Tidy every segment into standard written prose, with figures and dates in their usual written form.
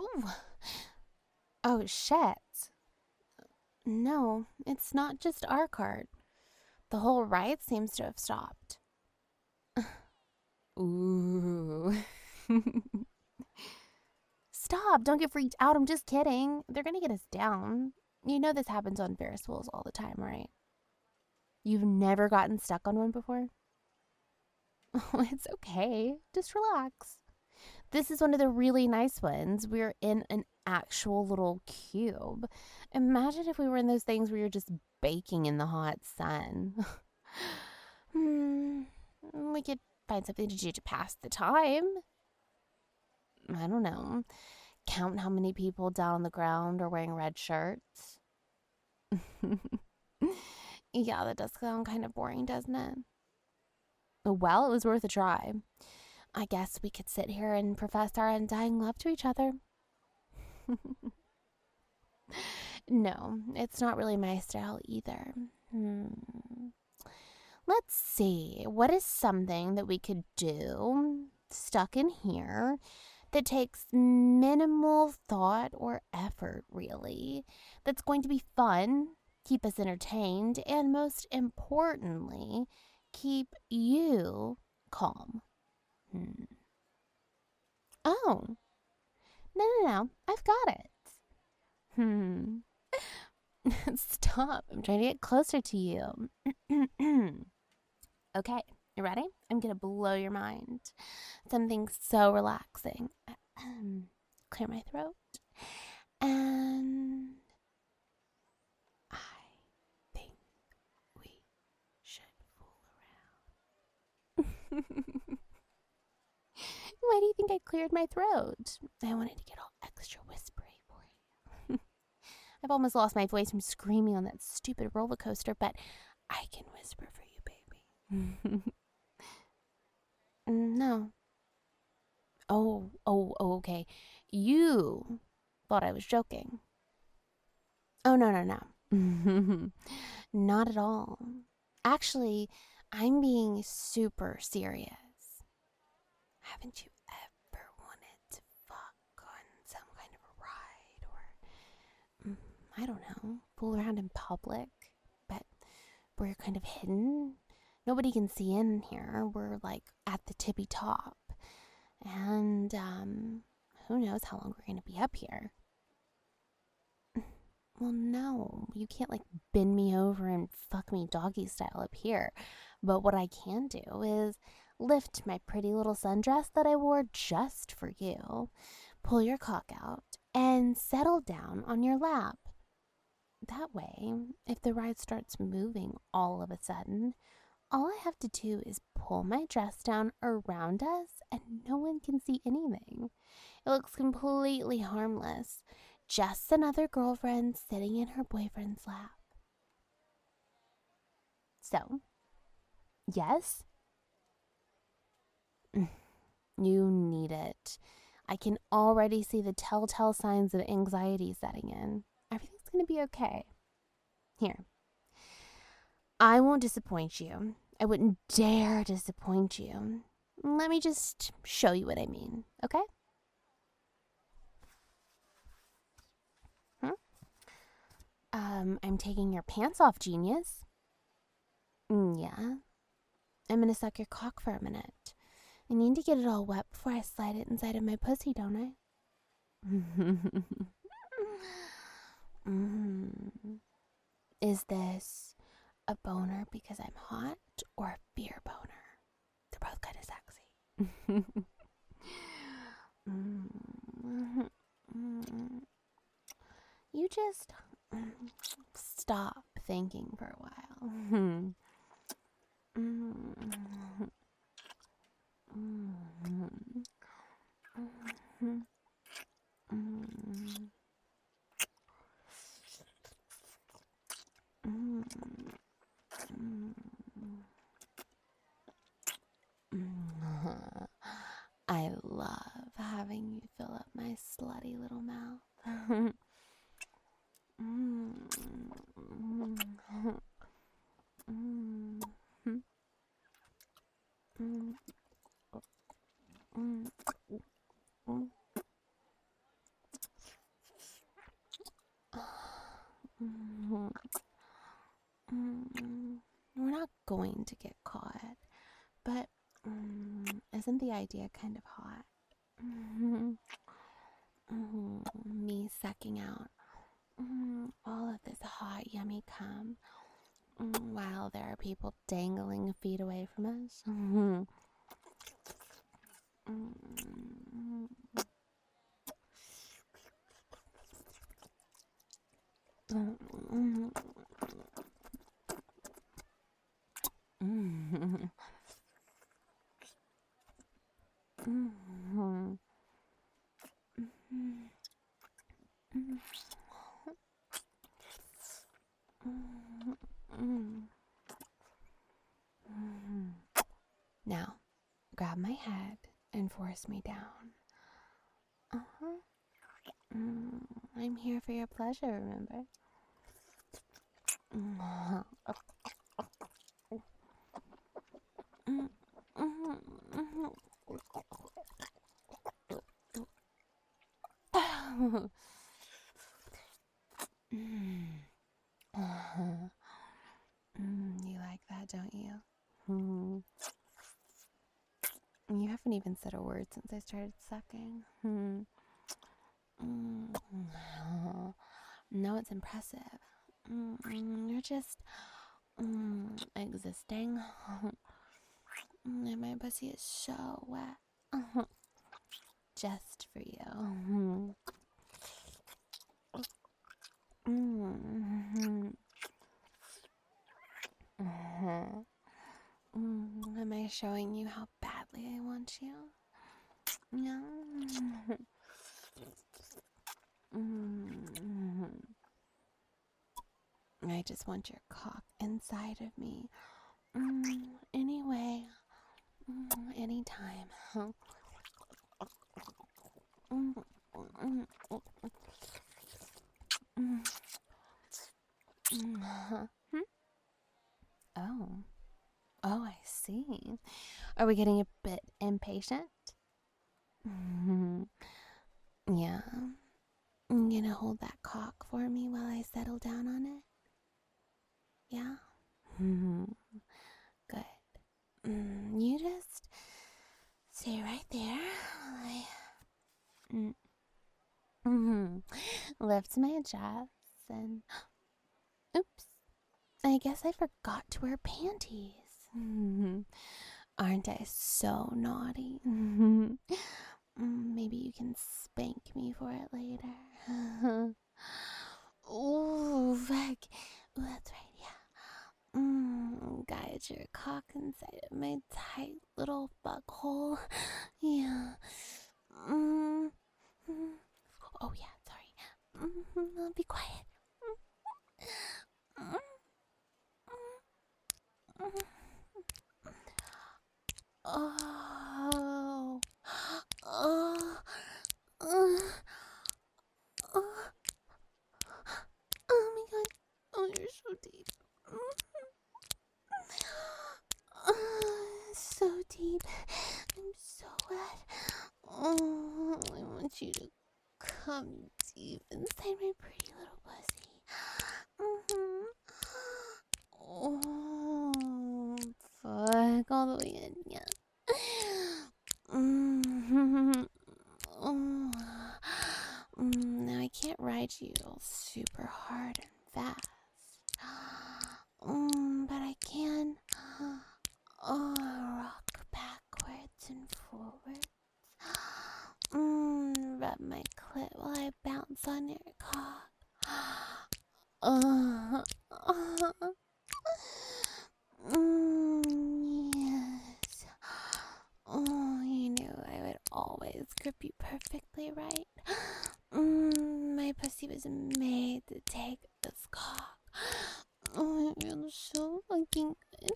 Ooh. Oh, shit. No, it's not just our cart. The whole ride seems to have stopped. Ooh. Stop, don't get freaked out. I'm just kidding. They're gonna get us down. You know this happens on Ferris wheels all the time, right? You've never gotten stuck on one before? Oh, it's okay. Just relax. This is one of the really nice ones. We're in an actual little cube. Imagine if we were in those things where you're just baking in the hot sun. Hmm, we could find something to do to pass the time. I don't know. Count how many people down on the ground are wearing red shirts. Yeah, that does sound kind of boring, doesn't it? Well, it was worth a try. I guess we could sit here and profess our undying love to each other. No, it's not really my style either. Let's see. What is something that we could do stuck in here that takes minimal thought or effort, really? That's going to be fun, keep us entertained, and most importantly, keep you calm. Hmm. Oh, no. I've got it. Hmm. Stop. I'm trying to get closer to you. Okay, you ready? I'm going to blow your mind. Something so relaxing. Clear my throat. And I think we should fool around. Why do you think I cleared my throat? I wanted to get all extra whispery for you. I've almost lost my voice from screaming on that stupid roller coaster, but I can whisper for you, baby. No. Oh, okay. You thought I was joking. Oh, no. Not at all. Actually, I'm being super serious. Haven't you ever wanted to fuck on some kind of a ride or, I don't know, fool around in public, but where you're kind of hidden? Nobody can see in here. We're like at the tippy top. And, who knows how long we're going to be up here. Well, no, you can't like bend me over and fuck me doggy style up here. But what I can do is lift my pretty little sundress that I wore just for you, pull your cock out, and settle down on your lap. That way, if the ride starts moving all of a sudden, all I have to do is pull my dress down around us and no one can see anything. It looks completely harmless. Just another girlfriend sitting in her boyfriend's lap. So, yes? You need it. I can already see the telltale signs of anxiety setting in. Everything's gonna be okay. Here. I won't disappoint you. I wouldn't dare disappoint you. Let me just show you what I mean, okay? Hmm? I'm taking your pants off, genius. Yeah. I'm gonna suck your cock for a minute. I need to get it all wet before I slide it inside of my pussy, don't I? mm. Is this a boner because I'm hot or a beer boner? They're both kind of sexy. mm. You just stop thinking for a while. I love having you fill up my slutty little mouth. Isn't the idea kind of hot? Me sucking out all of this hot, yummy cum while there are people dangling feet away from us. Now, grab my head and force me down. I'm here for your pleasure, remember? You like that, don't you? You haven't even said a word since I started sucking. No, it's impressive. You're just existing. And my pussy is so wet. Just for you. Am I showing you how badly I want you? Yeah. I just want your cock inside of me. Anyway. Anytime. Oh. Oh, I see. Are we getting a bit impatient? Yeah. You gonna hold that cock for me while I settle down on it? Yeah? Good. You just stay right there. Lift my chest and... Oops. I guess I forgot to wear panties. Aren't I so naughty? Maybe you can spank me for it later. Ooh, fuck. Ooh, that's right, yeah. Guide your cock inside of my tight little fuckhole. Yeah. Oh, yeah, sorry. I'll be quiet. Oh. Oh. Oh my god. Oh, you're so deep. So deep. I'm so wet. Oh, I want you to come deep inside my pretty little pussy. Oh, fuck. All the way in, yeah. Now I can't ride you all super hard and fast. But I can rock backwards and forwards. Rub my clit while I bounce on your cock. Yes. Oh, you knew I would always grip you perfectly right. My pussy was made to take this cock. Oh, it feels so fucking good.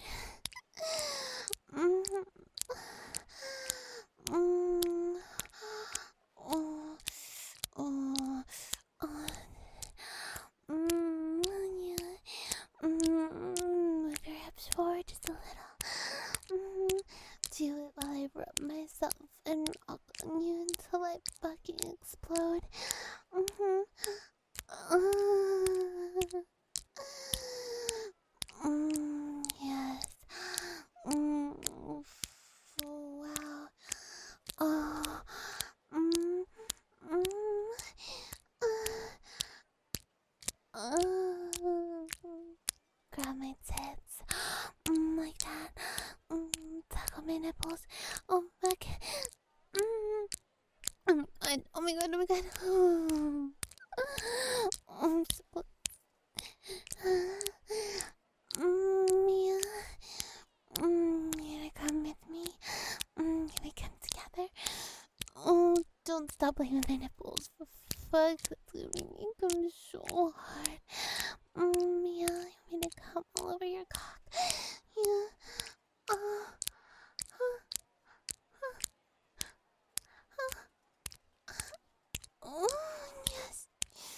Yeah. Move your hips forward just a little. Do it while I rub myself and rock on you until I fucking explode. Yes. Wow. don't stop playing with my nipples. For fuck's sake, that's gonna make me come so hard. Yeah, you want me to come all over your cock? Yeah. Uh, oh, yes.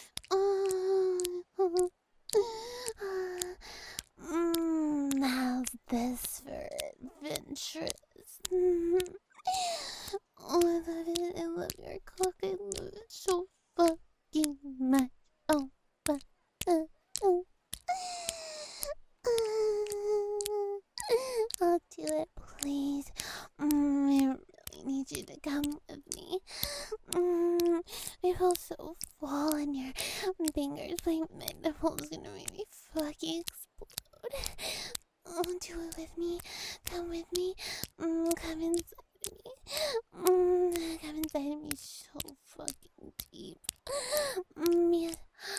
How's this for adventurous? Oh, I love it. I love your cock. I love it so fucking much. Oh, but, uh. I'll do it, please. I really need you to come with me. I feel so full, and your fingers playing my nipples gonna make me fucking explode. Oh, do it with me. Come with me. Come inside me. Come inside me so fucking deep. Yes.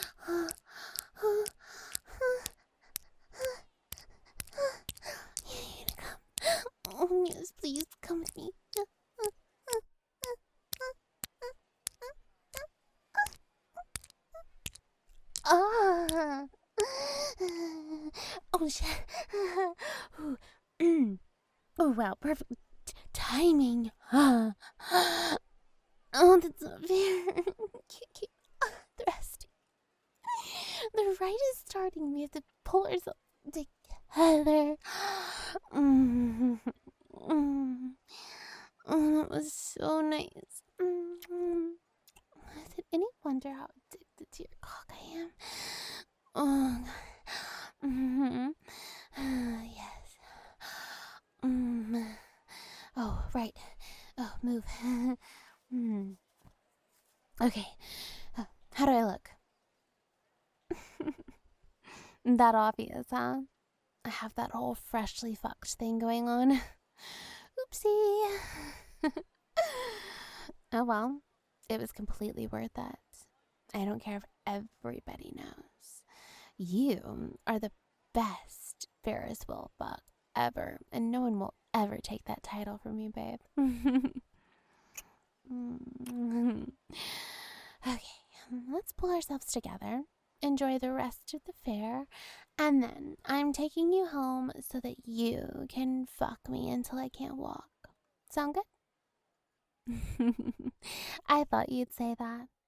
Yeah, you to come. Oh, yes, please come with me. Ah. Oh, shit. Oh, wow, perfect timing. Oh, that's not fair. Keep thrusting. The ride is starting. We have to pull ourselves together. Oh, that was so nice. Did any wonder how addicted to your cock I am? Oh, yes. Oh, right. Oh, move. Okay. How do I look? That obvious, huh? I have that whole freshly fucked thing going on. Oopsie. Oh well, it was completely worth it. I don't care if everybody knows. You are the best Ferris wheel fuck ever, and no one will ever take that title from you, babe. Okay, let's pull ourselves together, enjoy the rest of the fair, and then I'm taking you home so that you can fuck me until I can't walk. Sound good? I thought you'd say that.